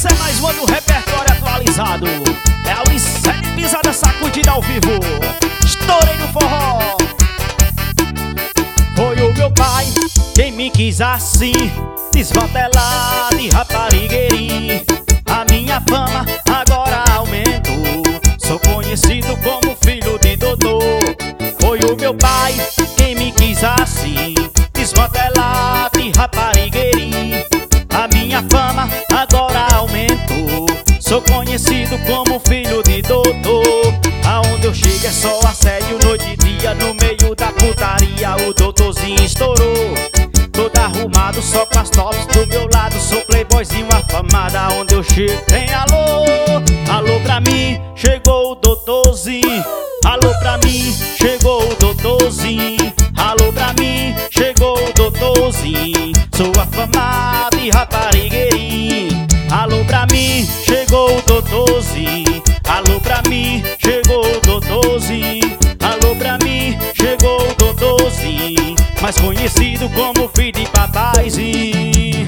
Essa é mais uma do repertório atualizado. É a Wissele Pisada sacudida ao vivo. Estourei no forró. Foi o meu pai quem me quis assim, desmantelado e raparigueirinho. A minha fama agora aumentou, sou conhecido como filho de doutor. Foi o meu pai quem me quis assim, desmantelado e raparigueirinho. A minha fama agora aumentou, sou conhecido como filho de doutor. Aonde eu chego é só assédio noite e dia, no meio da putaria o doutorzinho estourou. Todo arrumado só com as tops do meu lado, sou playboyzinho afamado. Aonde eu chego tem alô, alô pra mim, chegou o doutorzinho. Alô pra mim, chegou o doutorzinho. Alô pra mim, chegou o doutorzinho. Sou afamado e raparigueirinho. Alô pra mim, chegou o doutorzinho. Alô pra mim, chegou o doutorzinho. Alô pra mim, chegou o doutorzinho, mais conhecido como filho de papaizinho.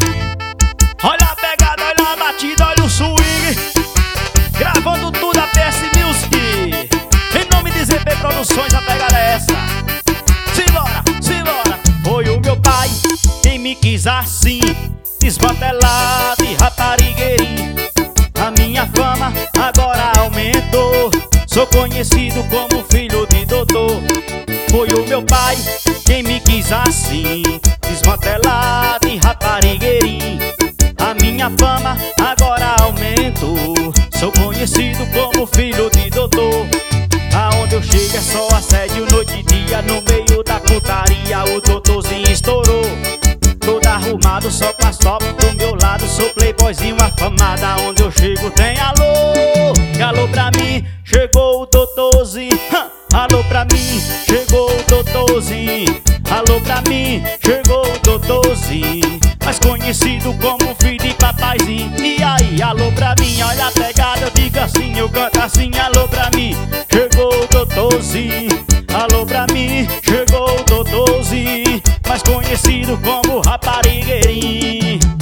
Olha a pegada, olha a batida, olha o swing. Gravando tudo a PS Music. Em nome de ZP Produções, a pegada é essa. Simbora, simbora. Foi o meu pai quem me quis assim, desmantelado e raparigueirinho. A minha fama agora aumentou, sou conhecido como filho de doutor. Foi o meu pai quem me quis assim, desmantelado e raparigueirinho. A minha fama agora aumentou, sou conhecido como filho de doutor. Aonde eu chego é só assédio noite e dia, no meio da putaria o doutorzinho estourou. Todo arrumado só com as top do meu lado, sou playboyzinho afamado. Aonde eu chego tem alô, e alô pra mim, chegou o doutorzinho. Alô pra mim, chegou o doutorzinho. Alô pra mim, chegou o doutorzinho, mais conhecido como filho de papaizinho. E aí, alô pra mim, olha a pegada, eu digo assim, eu canto assim. Alô pra mim, chegou o doutorzinho. Alô pra mim, chegou o doutorzinho, mais conhecido como raparigueirinho.